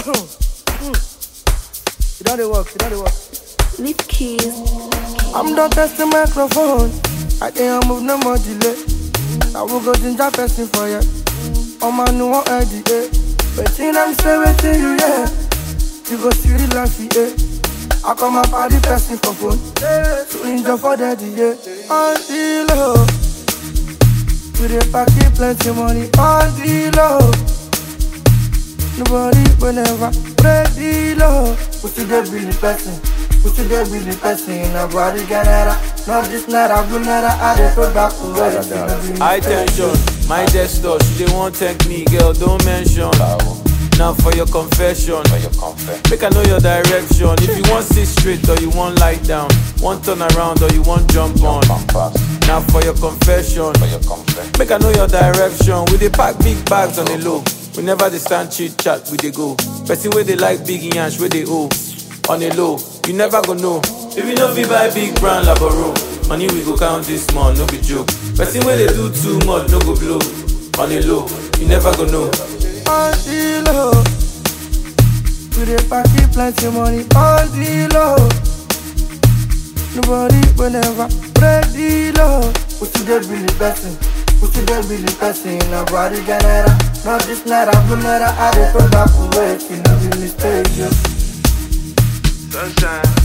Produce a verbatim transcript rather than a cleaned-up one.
You don't dey work, you don't dey work. Leave keys. I'm done testing microphone. I can't move no more delay. I will go ginger person for you. Oh man, no one idea. Waiting, I'm say waiting you, yeah. You go see the life, yeah. I call my party person for phone. So enjoy for daddy, yeah. On the low. We dey pack it plenty money. On the low. Nobody will never break the law. Put to the billy person. Put to the billy person. Nobody get it. Not this night, I've been there. I dey go back to where it's high tension, my desktop. She dey want technique, girl, don't mention. Now for your confession, for your confession. Make I know your direction. If you want sit straight or you want lie down, want turn around or you want jump on. Now for your confession, for your confession. Make I know your direction. We dey pack big bags on the low. We never dey stand chit chat, we dey go. Person where they like big yansh, where they owe. On the low, you never go know. If you know we buy big brand laboro, money we go count this month, no be joke. Person where they do too much, no go blow. On the low, you never go know. On the low, we dey pack it plenty money. On the low, nobody will never break the law. Put to the billy person, put to the billy person. Nobody get it. Not this night, I've been there. I dey go back to wait, you know the mistake, yeah. Sunshine.